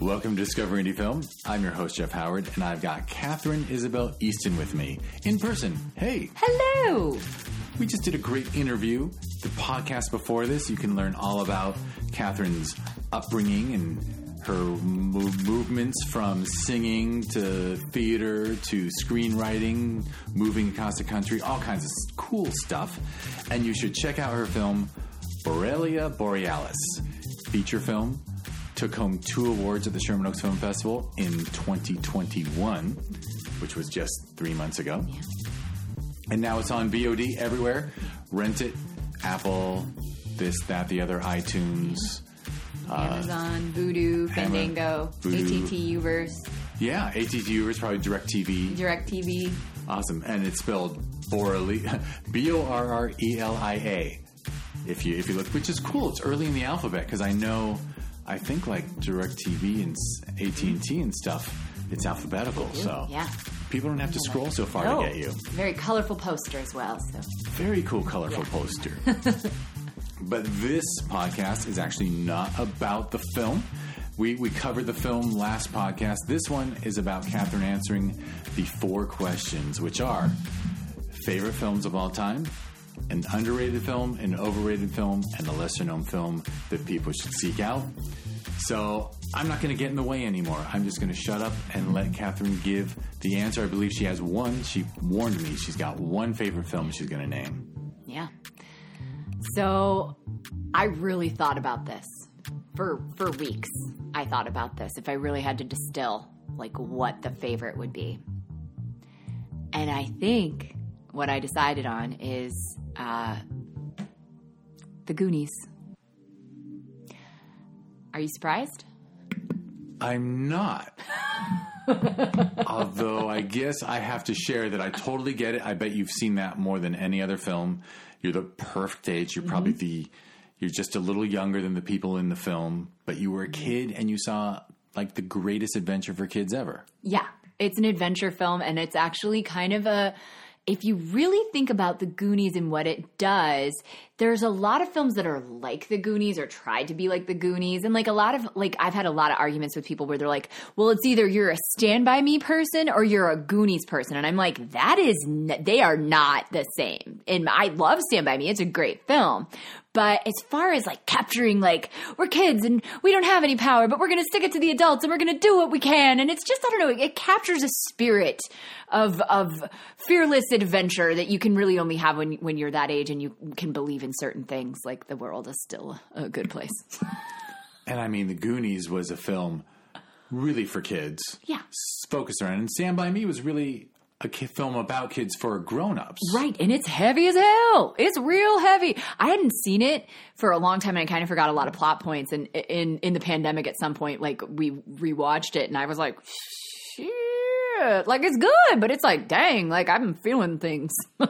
Welcome to Discover Indie Film. I'm your host, Jeff Howard, and I've got Catherine Isabel Easton with me in person. Hey. Hello. We just did a great interview. The podcast before this, you can learn all about Catherine's upbringing and her movements from singing to theater to screenwriting, moving across the country, all kinds of cool stuff. And you should check out her film, Borrelia Borealis, feature film. Took home 2 awards at the Sherman Oaks Film Festival in 2021, which was just 3 months ago. Yeah. And now it's on VOD everywhere. Rent it, Apple, this, that, the other, iTunes. Amazon, Vudu, Fandango, AT&T Uverse. Yeah, AT&T Uverse, probably DirecTV. Awesome. And it's spelled Borrelia, Borrelia. If you look, which is cool. It's early in the alphabet because I think like DirecTV and AT&T and stuff, it's alphabetical. So yeah. People don't have to scroll so far to get you. Very colorful poster as well. So very cool, colorful poster. But this podcast is actually not about the film. We covered the film last podcast. This one is about Catherine answering the 4 questions, which are favorite films of all time, an underrated film, an overrated film, and a lesser-known film that people should seek out. So I'm not going to get in the way anymore. I'm just going to shut up and let Catherine give the answer. I believe she has one. She warned me she's got one favorite film she's going to name. Yeah. So I really thought about this for weeks. I thought about this if I really had to distill like what the favorite would be. And I think what I decided on is The Goonies. Are you surprised? I'm not. Although I guess I have to share that I totally get it. I bet you've seen that more than any other film. You're the perfect age. You're probably you're just a little younger than the people in the film, but you were a kid and you saw like the greatest adventure for kids ever. Yeah. It's an adventure film, and it's actually kind of if you really think about The Goonies and what it does, there's a lot of films that are like The Goonies or tried to be like The Goonies. And like I've had a lot of arguments with people where they're like, well, it's either you're a Stand By Me person or you're a Goonies person. And I'm like, they are not the same. And I love Stand By Me. It's a great film. But as far as like capturing, like, we're kids and we don't have any power, but we're going to stick it to the adults and we're going to do what we can. And it's just, I don't know, it captures a spirit of fearless adventure that you can really only have when you're that age and you can believe in certain things, like the world is still a good place. And I mean, The Goonies was a film really for kids. Yeah. Focused around. And Stand By Me was really a film about kids for grown-ups. Right, and it's heavy as hell. It's real heavy. I hadn't seen it for a long time, and I kind of forgot a lot of plot points. And in the pandemic at some point, like, we rewatched it, and I was like, shit. Like, it's good, but it's like, dang, like, I've been feeling things.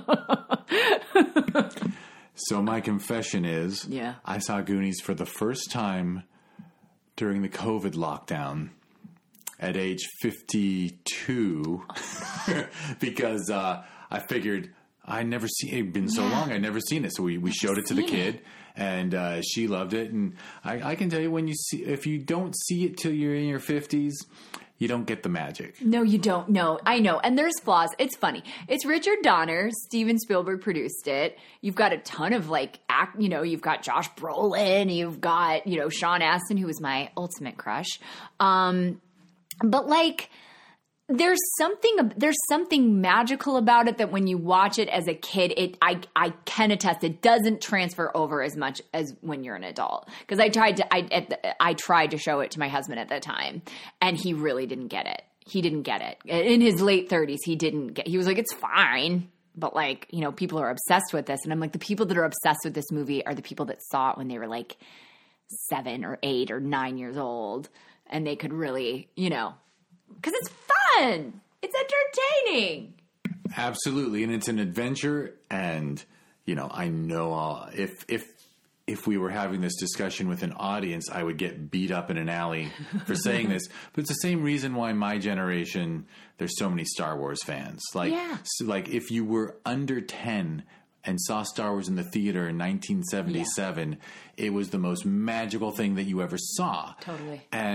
So my confession is, yeah, I saw Goonies for the first time during the COVID lockdown. At age 52, because I figured it'd been so long, I'd never seen it. So we showed it to the kid, and she loved it. And I can tell you, if you don't see it till you're in your 50s, you don't get the magic. No, you don't. No, I know. And there's flaws. It's funny. It's Richard Donner. Steven Spielberg produced it. You've got a ton of you've got Josh Brolin. You've got, Sean Astin, who was my ultimate crush. But like, there's something magical about it that when you watch it as a kid, I can attest it doesn't transfer over as much as when you're an adult. Because I tried to show it to my husband at the time, and he really didn't get it. He didn't get it. In his late 30s, he was like, it's fine. But like, people are obsessed with this. And I'm like, the people that are obsessed with this movie are the people that saw it when they were like 7 or 8 or 9 years old. And they could really, because it's fun. It's entertaining. Absolutely. And it's an adventure. And, I know if we were having this discussion with an audience, I would get beat up in an alley for saying this. But it's the same reason why my generation, there's so many Star Wars fans. Like, if you were under 10 and saw Star Wars in the theater in 1977, it was the most magical thing that you ever saw. Totally. And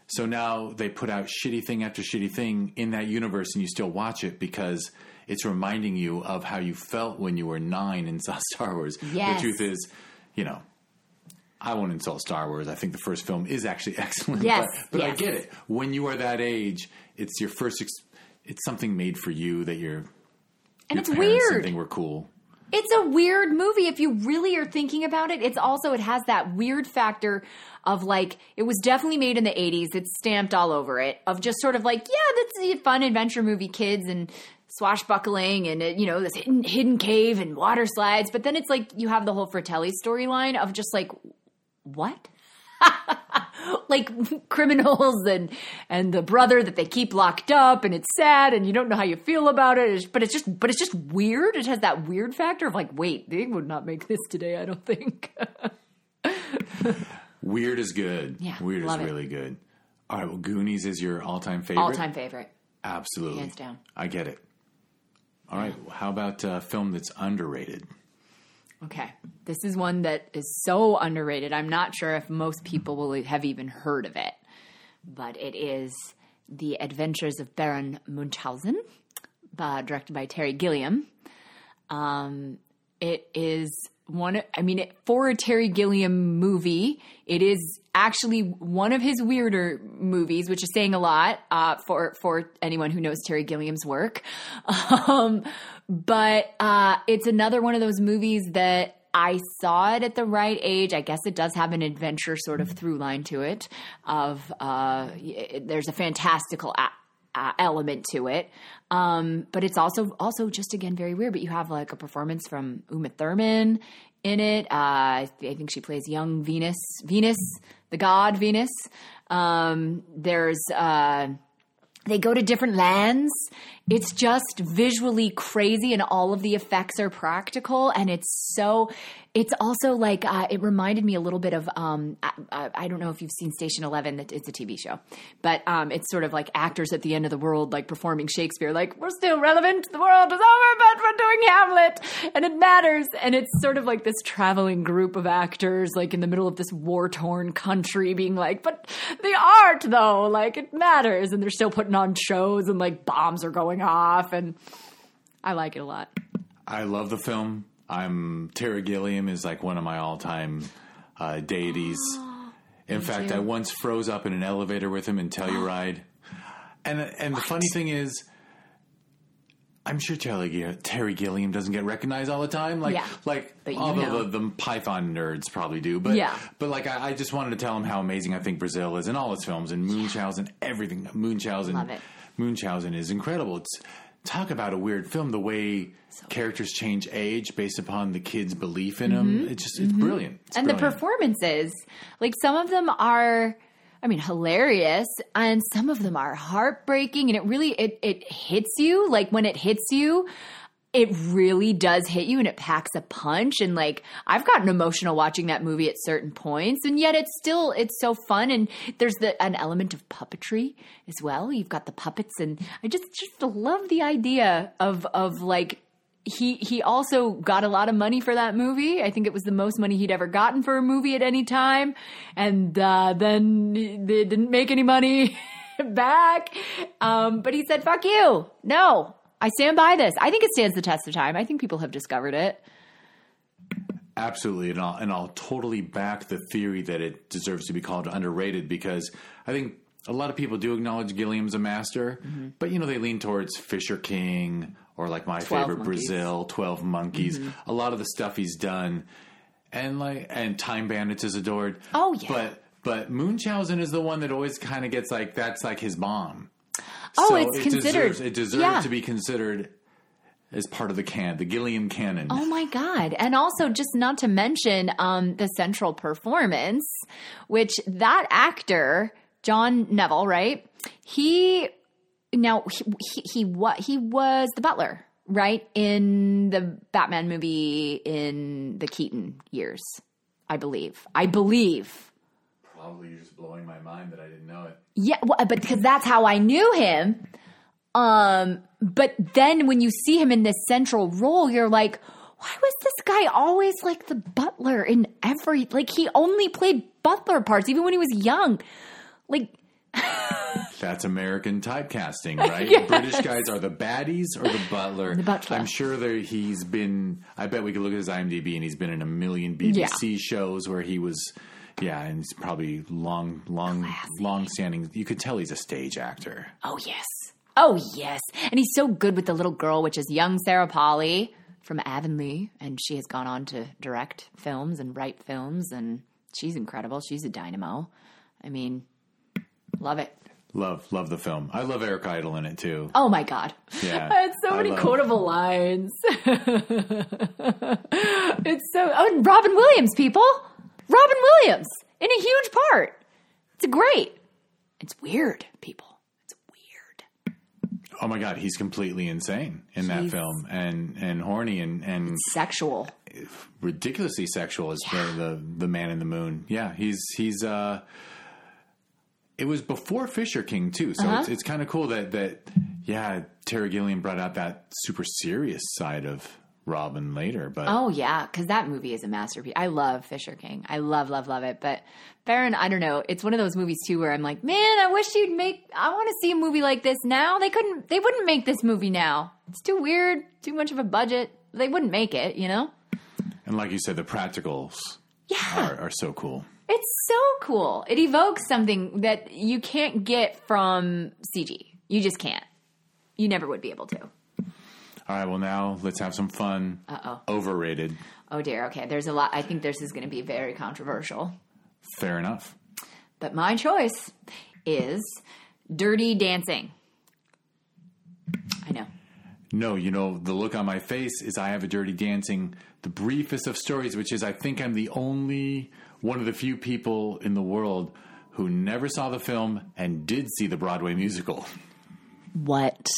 So now they put out shitty thing after shitty thing in that universe, and you still watch it because it's reminding you of how you felt when you were 9 and saw Star Wars. Yes. The truth is, I won't insult Star Wars. I think the first film is actually excellent. Yes, but yes. I get it. When you are that age, it's your first. It's something made for you that your it's parents weird. didn't think were cool. It's a weird movie if you really are thinking about it. It has that weird factor of like, it was definitely made in the 80s. It's stamped all over it of just sort of like, yeah, that's a fun adventure movie, kids and swashbuckling and, this hidden cave and water slides. But then it's like you have the whole Fratelli storyline of just like, what? Like criminals and the brother that they keep locked up, and it's sad and you don't know how you feel about it. But it's just weird. It has that weird factor of like, wait, they would not make this today, I don't think. Weird is good. Yeah, Weird is love it. really good. All right, well, Goonies is your all-time favorite? All-time favorite. Absolutely. Hands down. I get it. All right, how about a film that's underrated? Okay. This is one that is so underrated. I'm not sure if most people will have even heard of it, but it is The Adventures of Baron Munchausen, directed by Terry Gilliam. It is for a Terry Gilliam movie, it is actually one of his weirder movies, which is saying a lot for anyone who knows Terry Gilliam's work. But it's another one of those movies that I saw it at the right age. I guess it does have an adventure sort of through line to it. There's a fantastical element to it, but it's also just again very weird. But you have like a performance from Uma Thurman in it. I think she plays young Venus, the god Venus. They go to different lands. It's just visually crazy, and all of the effects are practical. And it's also like, it reminded me a little bit of, I don't know if you've seen Station 11, it's a TV show, but it's sort of like actors at the end of the world, like performing Shakespeare, like, we're still relevant, the world is over, but we're doing Hamlet, and it matters. And it's sort of like this traveling group of actors, like in the middle of this war-torn country being like, but the art though, like it matters. And they're still putting on shows and like bombs are going off, and I like it a lot. I love the film. Terry Gilliam is like one of my all-time deities. In fact, I once froze up in an elevator with him in Telluride. And the funny thing is, I'm sure Terry Gilliam doesn't get recognized all the time. Like all the Python nerds probably do. But like I just wanted to tell him how amazing I think Brazil is in all its films, and Munchausen, everything. Love it. Munchausen is incredible. Talk about a weird film, the way characters change age based upon the kid's belief in them. It's brilliant. The performances, like some of them are, hilarious, and some of them are heartbreaking, and it really, it hits you. Like when it hits you, it really does hit you, and it packs a punch. And like, I've gotten emotional watching that movie at certain points, and yet it's so fun. And there's an element of puppetry as well. You've got the puppets, and I just love the idea of like, he also got a lot of money for that movie. I think it was the most money he'd ever gotten for a movie at any time. And then they didn't make any money back. But he said, fuck you. No. I stand by this. I think it stands the test of time. I think people have discovered it. Absolutely. And I'll totally back the theory that it deserves to be called underrated, because I think a lot of people do acknowledge Gilliam's a master, but they lean towards Fisher King or like my favorite Monkeys. Brazil, 12 Monkeys. A lot of the stuff he's done, and Time Bandits is adored. Oh yeah. But Munchausen is the one that always kind of gets like, that's like his bomb. Oh, so it's considered. It deserves to be considered as part of the Gilliam canon. Oh my God. And also, just not to mention the central performance, which that actor, John Neville, right? He was the butler, right? In the Batman movie in the Keaton years, I believe. Probably just blowing my mind that I didn't know it. Yeah, but because that's how I knew him. But then when you see him in this central role, you're like, why was this guy always like the butler in he only played butler parts, even when he was young. Like, That's American typecasting, right? Yes. British guys are the baddies or the butler. The butler. I'm sure he's been, I bet we could look at his IMDb and he's been in a million BBC shows where he was, and he's probably long-standing. You could tell he's a stage actor. Oh, yes. Oh, yes. And he's so good with the little girl, which is young Sarah Polley from Avonlea. And she has gone on to direct films and write films. And she's incredible. She's a dynamo. I mean, love it. Love the film. I love Eric Idle in it, too. Oh, my God. Yeah. I had so many quotable lines. It's so... Oh, and Robin Williams, people. Robin Williams in a huge part. It's great. It's weird, people. Oh my God, he's completely insane in that film, and horny and sexual, ridiculously sexual as the man in the moon. Yeah, he's. It was before Fisher King too, so it's kind of cool that Terry Gilliam brought out that super serious side of Robin later. But oh yeah, because that movie is a masterpiece. I love Fisher King. I love it. But Baron, I don't know. It's one of those movies too where I'm like, man, I wish I want to see a movie like this now. They wouldn't make this movie now. It's too weird, too much of a budget. They wouldn't make it, you know? And like you said, the practicals are so cool. It's so cool. It evokes something that you can't get from CG. You just can't. You never would be able to. All right, well, now let's have some fun. Uh-oh. Overrated. Oh, dear. Okay, there's a lot. I think this is going to be very controversial. Fair enough. But my choice is Dirty Dancing. I know. No, the look on my face is I have a Dirty Dancing, the briefest of stories, which is I think I'm the only one of the few people in the world who never saw the film and did see the Broadway musical. What?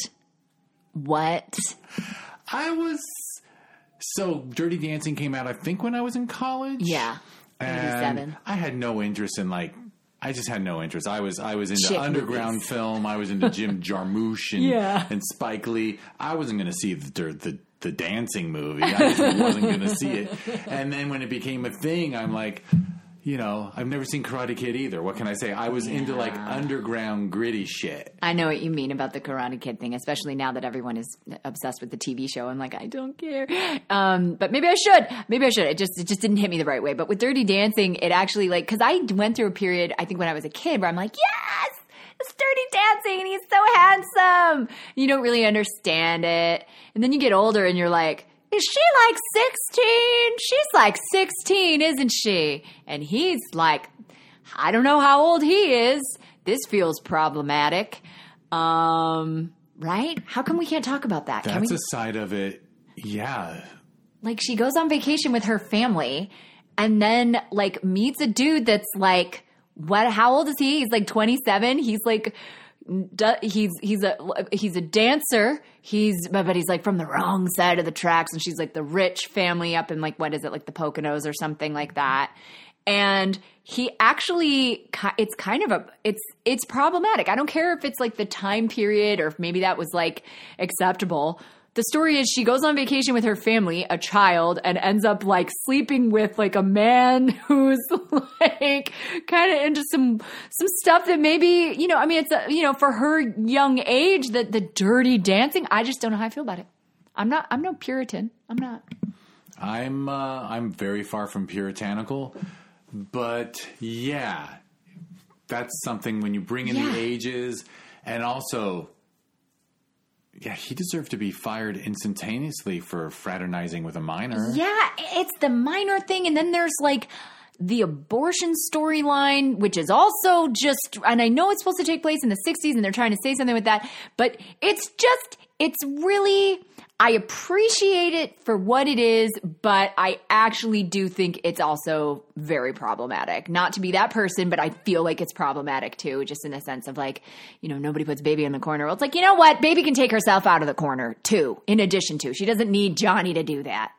So Dirty Dancing came out, I think, when I was in college. Yeah. 87. I had no interest in I just had no interest. I was into Chick underground movies. Film. I was into Jim Jarmusch and Spike Lee. I wasn't going to see the dancing movie. I just wasn't going to see it. And then when it became a thing, I'm like, I've never seen Karate Kid either. What can I say? I was into underground gritty shit. I know what you mean about the Karate Kid thing, especially now that everyone is obsessed with the TV show. I'm like, I don't care. But maybe I should. It just didn't hit me the right way. But with Dirty Dancing, it actually because I went through a period, I think when I was a kid, where I'm like, yes, it's Dirty Dancing and he's so handsome. You don't really understand it. And then you get older and you're like, is she like 16? She's like 16, isn't she? And he's like, I don't know how old he is. This feels problematic. Right? How come we can't talk about that? That's a side of it. Yeah. Like she goes on vacation with her family and then meets a dude that's like, how old is he? He's like 27. He's like, he's a dancer. But he's like from the wrong side of the tracks, and she's like the rich family up in the Poconos or something like that. And he actually, it's problematic. I don't care if it's the time period or if maybe that was acceptable. The story is she goes on vacation with her family, a child, and ends up sleeping with a man who's kind of into some stuff that maybe, it's for her young age, the Dirty Dancing. I just don't know how I feel about it. I'm no Puritan. I'm not. I'm very far from puritanical, but yeah, that's something when you bring in the ages and also. Yeah, he deserved to be fired instantaneously for fraternizing with a minor. Yeah, it's the minor thing. And then there's the abortion storyline, which is also and I know it's supposed to take place in the 60s and they're trying to say something with that, but it's really, I appreciate it for what it is, but I actually do think it's also very problematic. Not to be that person, but I feel like it's problematic too, just in the sense of nobody puts baby in the corner. Well, it's you know what? Baby can take herself out of the corner too, in addition to. She doesn't need Johnny to do that.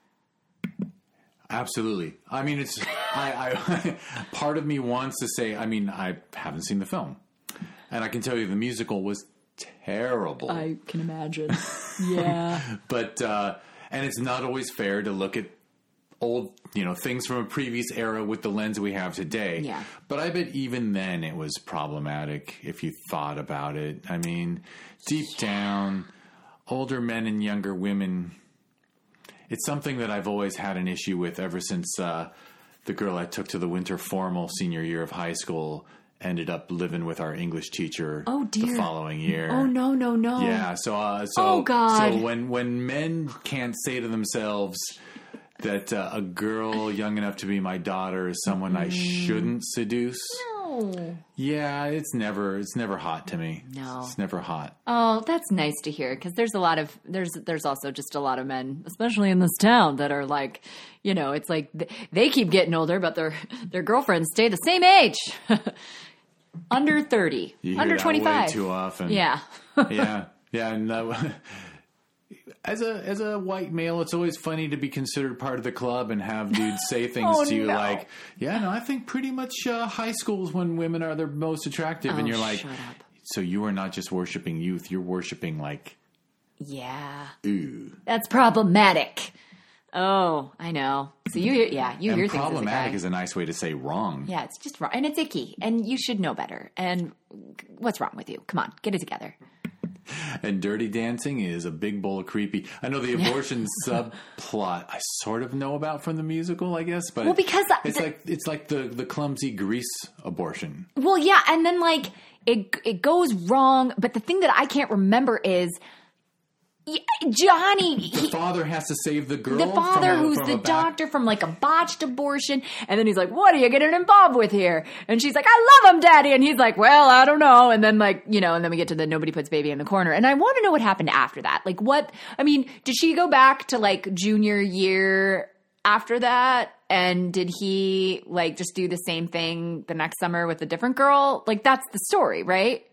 Absolutely. I mean, it's I part of me wants to say, I haven't seen the film. And I can tell you the musical was terrible. I can imagine. Yeah. But and it's not always fair to look at old, things from a previous era with the lens we have today. Yeah. But I bet even then it was problematic if you thought about it. I mean, deep down, older men and younger women, it's something that I've always had an issue with ever since the girl I took to the winter formal senior year of high school ended up living with our English teacher the following year. Oh, no. Yeah, oh, God. So when men can't say to themselves that a girl young enough to be my daughter is someone I shouldn't seduce. No. Yeah, it's never hot to me. No. It's never hot. Oh, that's nice to hear, because there's also just a lot of men, especially in this town, that are like, it's like they keep getting older, but their girlfriends stay the same age. Under 30, you under hear that 25. way too often. Yeah. Yeah. And as a white male, it's always funny to be considered part of the club and have dudes say things to you like, I think pretty much high school is when women are their most attractive. And you're like, shut up. So you are not just worshiping youth, you're worshiping like... Yeah. Ooh. That's problematic. Oh, I know. So you hear things as a guy. Problematic is a nice way to say wrong. Yeah, it's just wrong. And it's icky. And you should know better. And what's wrong with you? Come on, get it together. And Dirty Dancing is a big bowl of creepy. I know the abortion subplot I sort of know about from the musical, I guess. But because it's like the clumsy Grease abortion. Well, yeah, and then like it goes wrong. But the thing that I can't remember is... Johnny, the father has to save the girl. The father who's the doctor from like a botched abortion. And then he's like, what are you getting involved with here? And she's like, I love him, Daddy. And he's like, well, I don't know. And then and then we get to the nobody puts baby in the corner. And I want to know what happened after that. Like did she go back to like junior year after that? And did he like just do the same thing the next summer with a different girl? Like that's the story, right?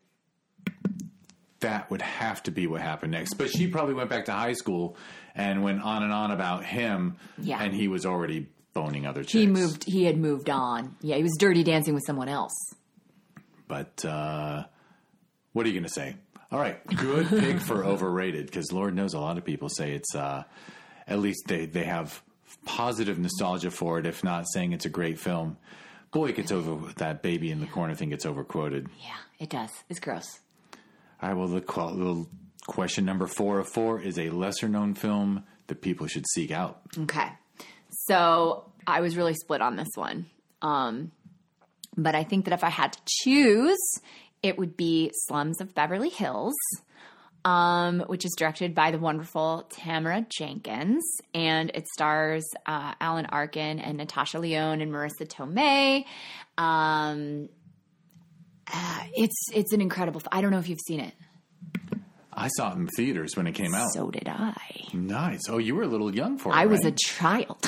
That would have to be what happened next. But she probably went back to high school and went on and on about him. Yeah. And he was already boning other chicks. He had moved on. Yeah, he was dirty dancing with someone else. But what are you going to say? All right, good pick for overrated, because Lord knows a lot of people say it's at least they have positive nostalgia for it, if not saying it's a great film. Boy, it gets that baby in the corner thing gets overquoted. Yeah, it does. It's gross. All right, well, the question number 4 of 4 is a lesser-known film that people should seek out. Okay. So I was really split on this one. But I think that if I had to choose, it would be Slums of Beverly Hills, which is directed by the wonderful Tamara Jenkins. And it stars Alan Arkin and Natasha Lyonne and Marissa Tomei. It's an incredible. I don't know if you've seen it. I saw it in theaters when it came out. So did I. Nice. Oh, you were a little young for it. I was a child.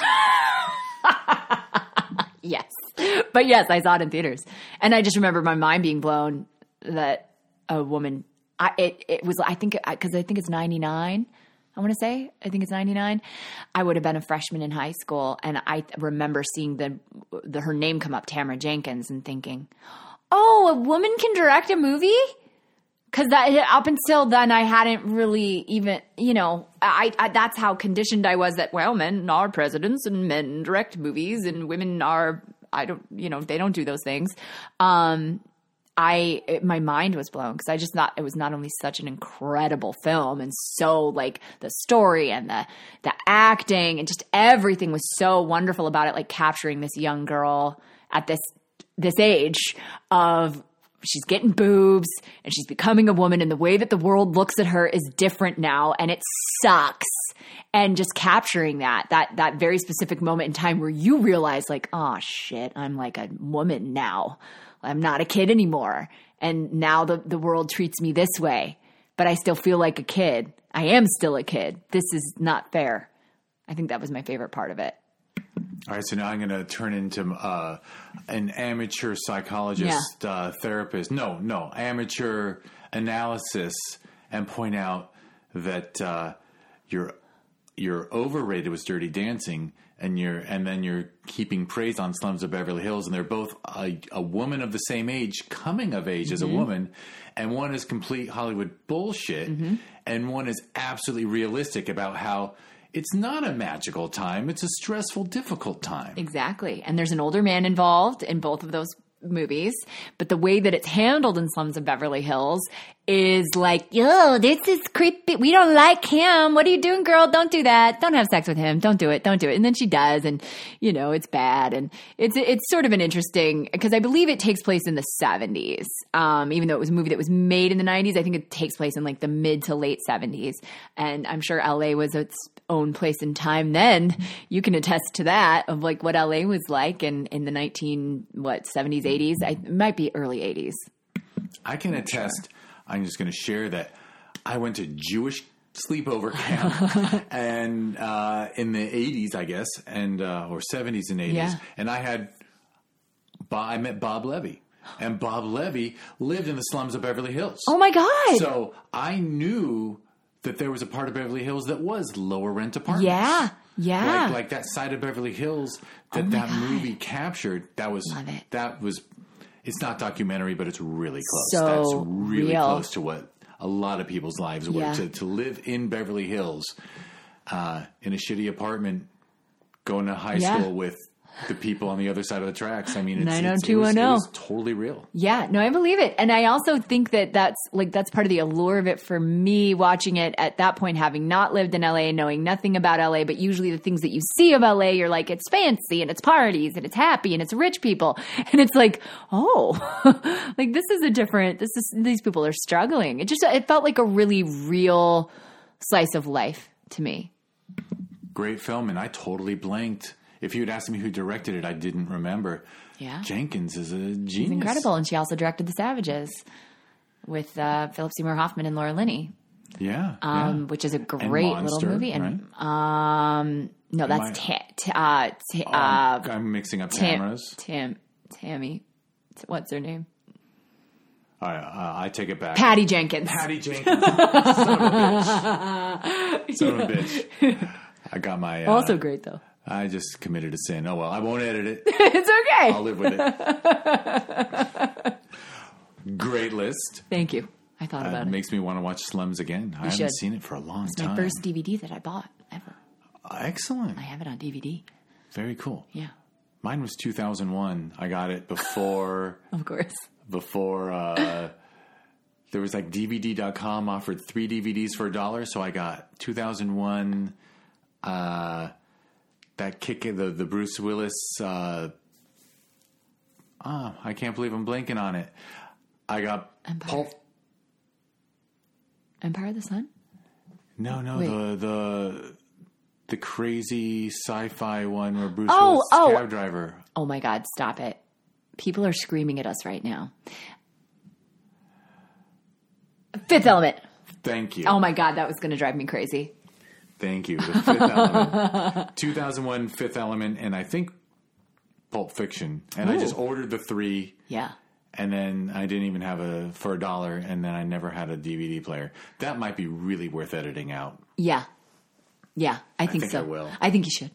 Yes, but yes, I saw it in theaters, and I just remember my mind being blown that a woman. It was. I think because I think it's 99. I want to say I think it's 99. I would have been a freshman in high school, and I remember seeing her name come up, Tamara Jenkins, and thinking, oh, a woman can direct a movie? Because up until then, I hadn't really even, I that's how conditioned I was that, well, men are presidents and men direct movies and women are, they don't do those things. My mind was blown because I just thought it was not only such an incredible film and so like the story and the acting and just everything was so wonderful about it, like capturing this young girl at this age of she's getting boobs and she's becoming a woman and the way that the world looks at her is different now and it sucks. And just capturing that very specific moment in time where you realize like, oh shit, I'm like a woman now. I'm not a kid anymore. And now the world treats me this way, but I still feel like a kid. I am still a kid. This is not fair. I think that was my favorite part of it. All right, so now I'm going to turn into an amateur psychologist, therapist. No, amateur analysis, and point out that your overrated was Dirty Dancing, and then you're keeping praise on Slums of Beverly Hills, and they're both a woman of the same age, coming of age as a woman, and one is complete Hollywood bullshit, and one is absolutely realistic about how it's not a magical time. It's a stressful, difficult time. Exactly. And there's an older man involved in both of those movies, but the way that it's handled in Slums of Beverly Hills is like, yo, this is creepy. We don't like him. What are you doing, girl? Don't do that. Don't have sex with him. Don't do it. Don't do it. And then she does, and it's bad. And it's sort of an interesting, because I believe it takes place in the 70s. Even though it was a movie that was made in the 90s, I think it takes place in like the mid to late 70s. And I'm sure LA was its own place in time then. You can attest to that, of like what LA was like in the 70s, 80s. It might be early 80s. I can attest. I'm just going to share that I went to Jewish sleepover camp and in the 80s, I guess, and or 70s and 80s. Yeah. And I met Bob Levy. And Bob Levy lived in the slums of Beverly Hills. Oh, my God. So I knew that there was a part of Beverly Hills that was lower rent apartments. Yeah. Yeah. Like that side of Beverly Hills that movie captured. Love it. It's not documentary, but it's really close. So That's really real. close to what a lot of people's lives were. Yeah. To live in Beverly Hills in a shitty apartment, going to high school with the people on the other side of the tracks. I mean, it was totally real. Yeah, no, I believe it. And I also think that that's part of the allure of it for me, watching it at that point, having not lived in LA and knowing nothing about LA, but usually the things that you see of LA, you're like, it's fancy and it's parties and it's happy and it's rich people. And it's like, oh, like these people are struggling. It felt like a really real slice of life to me. Great film. And I totally blanked. If you had asked me who directed it, I didn't remember. Yeah. Jenkins is a genius. She's incredible. And she also directed The Savages with Philip Seymour Hoffman and Laura Linney. Yeah. Which is a great Monster, little movie. And right? no, that's I'm mixing up cameras. Tammy. What's her name? All right, I take it back. Patty Jenkins. Patty Jenkins. Son of a bitch. I got my... also great, though. I just committed a sin. Oh, well, I won't edit it. It's okay. I'll live with it. Great list. Thank you. I thought about it. It makes me want to watch Slums again. I haven't seen it for a long time. It's my first DVD that I bought ever. Excellent. I have it on DVD. Very cool. Yeah. Mine was 2001. I got it before... Of course. Before... there was like DVD.com offered 3 DVDs for $1. So I got 2001... that kick, the Bruce Willis, I can't believe I'm blanking on it. I got Empire of the Sun? No, the crazy sci-fi one where Bruce Willis is cab driver. Oh my God, stop it. People are screaming at us right now. Fifth Element. Thank you. Oh my God, that was going to drive me crazy. Thank you. The Fifth Element. 2001 Fifth Element, and I think Pulp Fiction. And I just ordered the 3. Yeah. And then I didn't even have for $1, and then I never had a DVD player. That might be really worth editing out. Yeah. Yeah, I think so. I will. I think you should.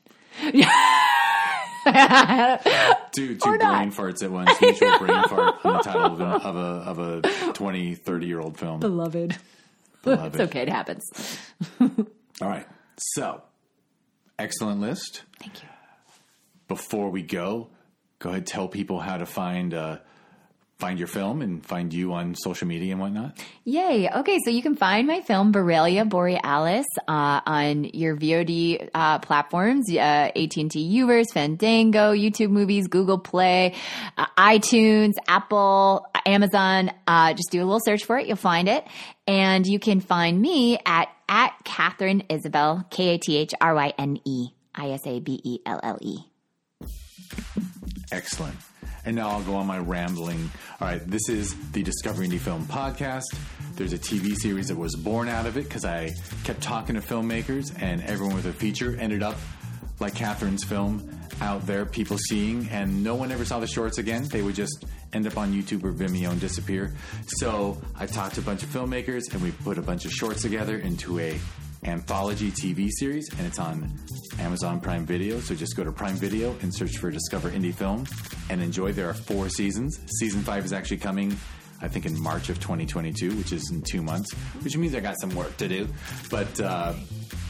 Two brain farts at once. Mutual brain fart on the title of a 20, 30-year-old film. Beloved. It's okay. It happens. All right. So, excellent list. Thank you. Before we go ahead, tell people how to find your film and find you on social media and whatnot. Yay. Okay, so you can find my film, Borrelia Borealis, on your VOD platforms, AT&T Uverse, Fandango, YouTube Movies, Google Play, iTunes, Apple, Amazon. Just do a little search for it. You'll find it. And you can find me at Kathryn Isabelle, KATHRYNE ISABELLE. Excellent. And now I'll go on my rambling. All right, this is the Discover Indie Film Podcast. There's a TV series that was born out of it because I kept talking to filmmakers, and everyone with a feature ended up like Kathryn's film out there, people seeing, and no one ever saw the shorts again. They would just end up on YouTube or Vimeo and disappear. So I talked to a bunch of filmmakers, and we put a bunch of shorts together into a anthology TV series, and it's on Amazon Prime Video. So just go to Prime Video and search for Discover Indie Film and enjoy. There are 4 seasons. Season 5 is actually coming, I think, in March of 2022, which is in 2 months, which means I got some work to do. But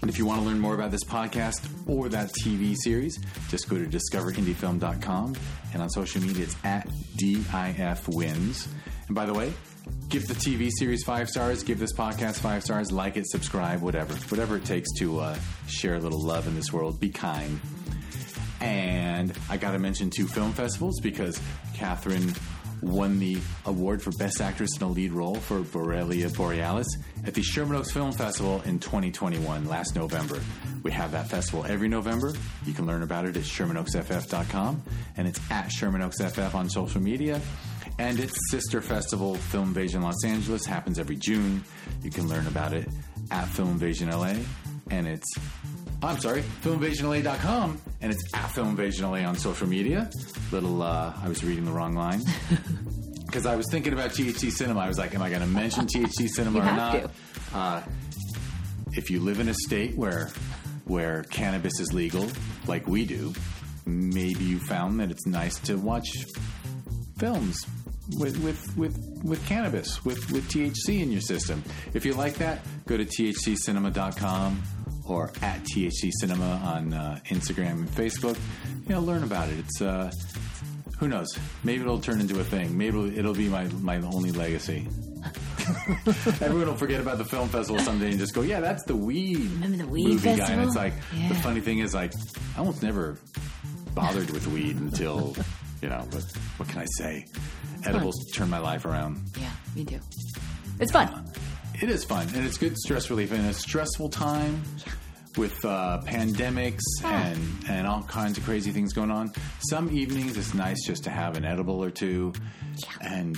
And if you want to learn more about this podcast or that TV series, just go to discoverindiefilm.com. And on social media, it's at DIFWins. And by the way, give the TV series 5 stars, give this podcast 5 stars, like it, subscribe, whatever it takes to share a little love in this world. Be kind. And I got to mention 2 film festivals because Catherine won the award for Best Actress in a Lead Role for Borrelia Borealis at the Sherman Oaks Film Festival in 2021, last November. We have that festival every November. You can learn about it at ShermanOaksFF.com, and it's at ShermanOaksFF on social media. And its sister festival, Film Invasion Los Angeles, happens every June. You can learn about it at Film Invasion LA, and it's FilmInvasionLA.com, and it's at Film Invasion LA on social media. I was reading the wrong line. Because I was thinking about THC Cinema. I was like, am I going to mention THC Cinema or not? If you live in a state where cannabis is legal, like we do, maybe you found that it's nice to watch films with cannabis, with THC in your system. If you like that, go to THCcinema.com or at THC Cinema on Instagram and Facebook. Learn about it. It's who knows? Maybe it'll turn into a thing. Maybe it'll be my only legacy. Everyone will forget about the film festival someday and just go, yeah, that's the weed. Remember the weed movie festival? guy. And it's like, the funny thing is, like, I almost never bothered with weed until, but what can I say? Edibles turn my life around. Yeah, me too. It's fun. It is fun, and it's good stress relief in a stressful time with pandemics and all kinds of crazy things going on. Some evenings it's nice just to have an edible or two and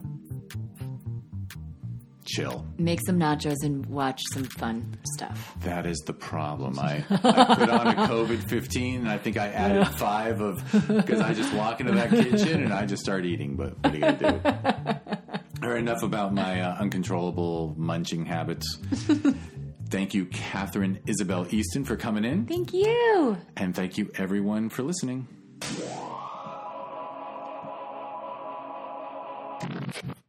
chill. Make some nachos and watch some fun stuff. That is the problem. I put on a COVID-15, and I think I added 5 because I just walk into that kitchen and I just start eating. But what are you going to do? All right, enough about my uncontrollable munching habits. Thank you, Catherine Isabel Easton, for coming in. Thank you. And thank you, everyone, for listening.